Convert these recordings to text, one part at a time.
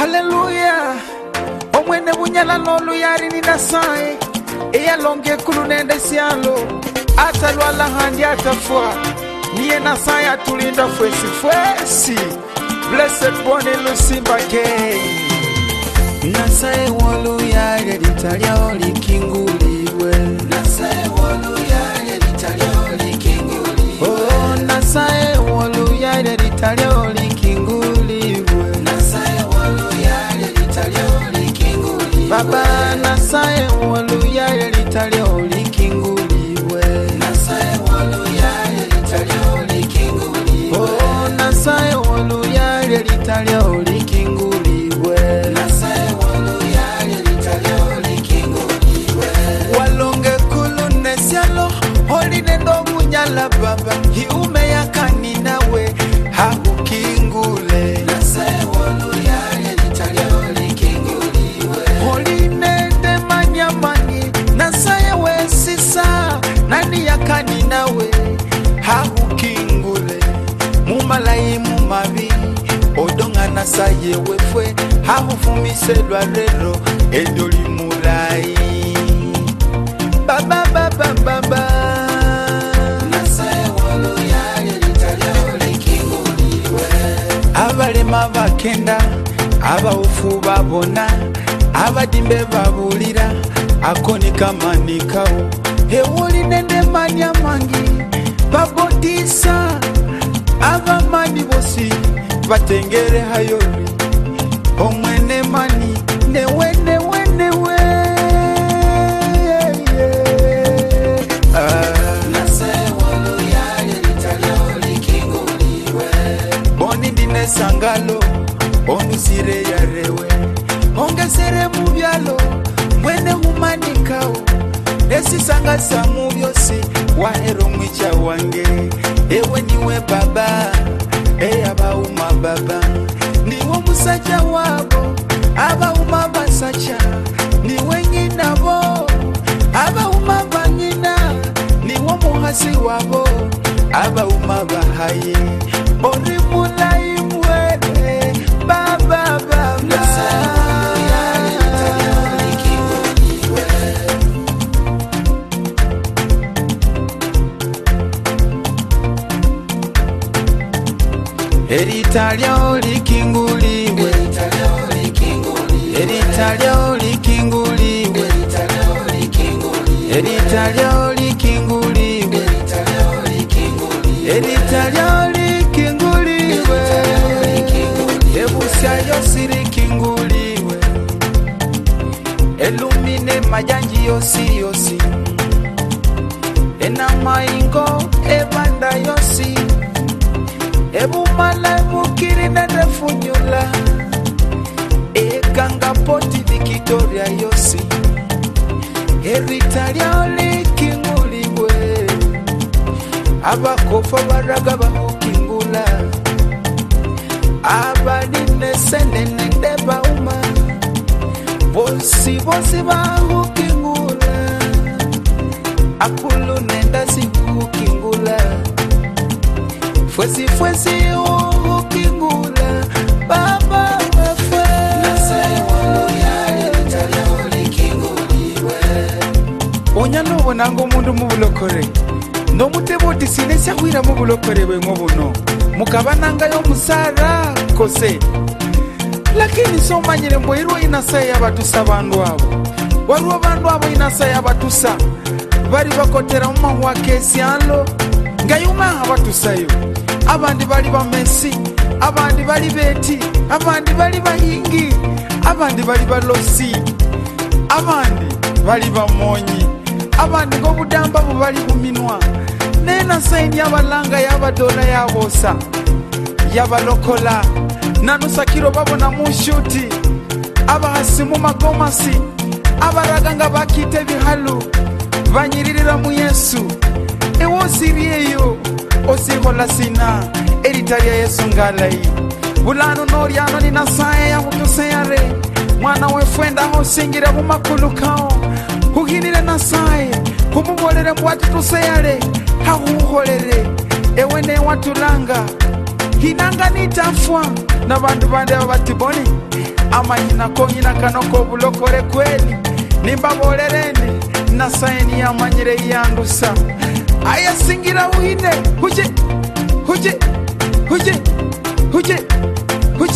Hallelujah. Omwene bunyala nolu yari ni nasai. Eya longe kulunende sialo. Ata lwala handi atafua. Niye nasai atulinda fwesi fwesi. Blessed Bonnie Lusimba Gay. Nasai wolu yari litalia oli kinguliwe. Nasai wolu yari litalia oli kinguliwe. Oh, nasai wolu yari litalia oli kinguliwe. Nasai wolu yari litalia oli kinguliwe. Baba nasai wolu yari litalia oli kinguliwe. Nasai wolu yari litalia oli kinguliwe. Oh, nasai wolu yari litalia oli kinguliwe. Nasai wolu yari litalia oli kinguliwe. Walonge kulu nesialo holi nendo munyala baba hiume ya kaninawe hakukingule. Nasai wolu yari litalia oli kinguliwe. Holi nende manyamangi nasaya we sisa nani ya kaninawe hakukingule. Mumalayi mumabi odonga nasaye wefwe hakufumiselwa rero edoli mulayi. Baba baba baba Nasai wolu yari litalia oli kinguliwe. abalema bakenda abawufu babona abadimbe babulira akonika manikawo ewoli nende manya mangi babodisa abamani bosi batengere hayori omwene mani newe newe newe. Nasai wolu yari litalia oli kinguliwe. Boni ndine sangalo onusire yarewe ongesere mubyalo mwene humanikawo esisangasa mubyosi wahero mwicha wange ewe niwe baba eyabauma baba niwo musacha wabo abauma basacha niwe nyinabo abauma banyina niwo muhasi wabo abauma bahaye ori mulayi mwene baba baba. Nasai wolu yari litalia oli kinguliwe. Eritalia oli kinguliwe. Litalia oli kinguliwe. Eritalia oli kinguliwe. Litalia oli kinguliwe. Eritalia oli kinguliwe. Litalia oli kinguliwe. Eritalia oli kinguliwe. Ebusyayo siri kinguliwe. Elumine majanji yosi yosi. Enamaingo ebanda yosi. Ebumala ebukiri nerefunyula. Eganga poti Victoria yosi. Eritalia oli kinguliwe. Abakofa baraga bahukingula. Abadine senene deba uma. Bosi bosi bahukingula. Akulu nenda si hukingula. Fwesi fwesi hukingula. Baba wafwe. Nasai wolu yari litalia oli kinguliwe. Onyano bonango mundu mubulokore. No muteboti sinesya kwira mubulokore bwe ngobuno. Mukabananga yo musara kose. Lakini somanyire mbwirwa inasaya yabatusa abandu abo. Waliwo abandu abo inasaya yabatusa. Bari bakotera mu mahwa kesialo. Ngayuma abatusayo. Abandi bali bamesi, abandi bali beti, abandi bali bahingi, abandi bali balosi, abandi bali bamonyi, abandi go budamba bubali buminwa. Nena saini yabalanga yabadola yabosa yabalokola nanusakiro babona mushuti abahasimu magomasi abaraganga bakite bihalu banyiririra mu Yesu ewosiriyeyo osihola sina eritalia Yesu ngalai bulano noriano ni nasaye ya hutoseyare mwana wefwenda hosingira mumakulukao huhinire nasaye humubolere mwati tuseyare hahuholere ewe ne watulanga hinanga nitafwa na bandu bande batiboni amanyina konyina kanoko bulokore kweli nimbabolerene nasaeni yamanyire yandusa ayasingira uhine huje huje huje huje huje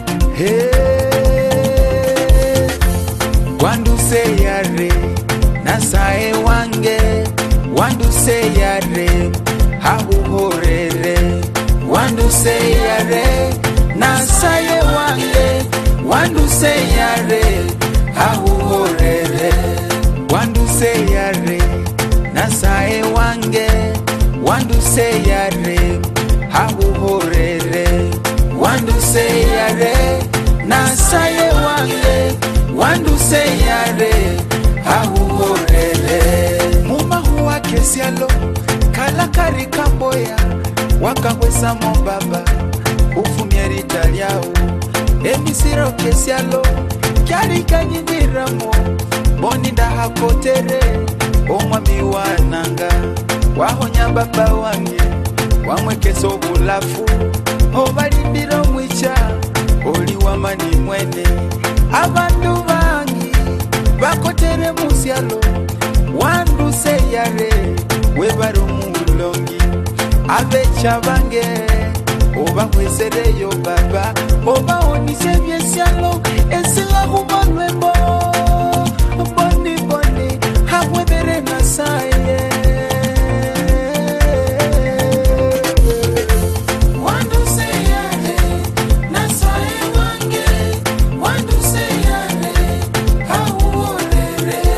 wanduse yare nasae wange wanduse yare habuhorere wanduse yare nasae wange wanduse yare habuhorere wanduse yare nasae wange wanduse yare habuhorere wanduse yare nasae wange wanduse yare habuhorere mumahuwa kesialo kalakari kamboya wakawesa mobaba ufumyeri taliao emisiro kesialo kyari kanyindiramo boninda hakotere omwami wananga wahonya baba wange wamwekesa obulafu obalindira omwica oli wamani mwene abantu bangi bakotere musyalo wanduse yare webari omulongi abeca bange obahwesereyo baba obaonise byesyalo esilahubalwembo boni boni habwebere nasaye wanduse yare nasaye wange wanduse yare hauorere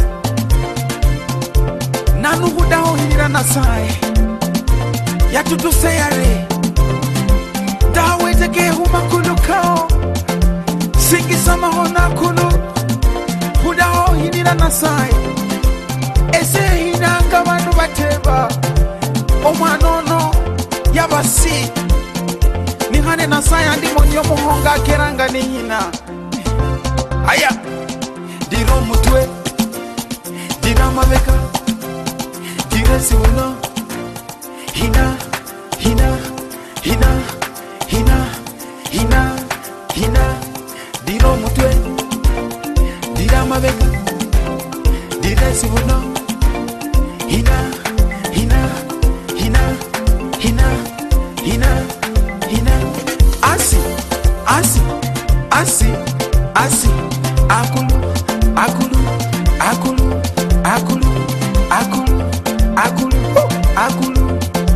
nanuhudaho hira nasaye yatutuse yare daweteke humakulukao singisama honakulu hudaho hinira nasaye ese hinanga bantu bateba omwanono yabasi nihane nasaye andi monyo muhonga keranga nihina aya diro mutwe dira mabeka dira siuno hina hina hina hina hina hina diro mutwe dira mabeka dira sibuno hina hina hina hina hina hina asi asi asi asi akulu akulu akulu akulu akulu akulu akulu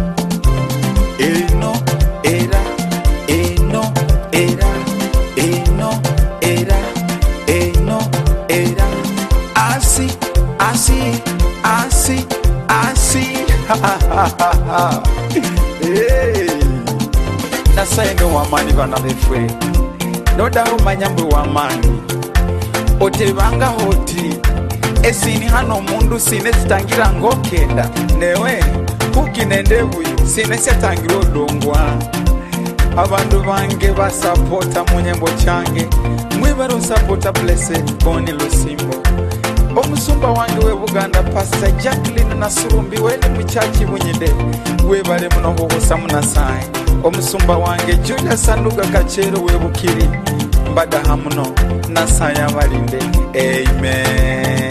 eno era eno era eno era eno era asi asi asi asi hey nasaye wamani bana befwe nodaho manyambo wamani otebanga hoti esini hano mundu sine sitangira ngokenda newe kukinendebuye sine sitangira odongwa abantu bange basapota munyembo change mwibaro sapota blessed boni lusimbo omusumba wange we Buganda Pastor Jacqueline Nasurumbi wele muchachi bunyide webale munoho hosamu nasaye omusumba wange Julius Sanuga Kachero we Bukiri mbada hamuno nasaye abalinde amen.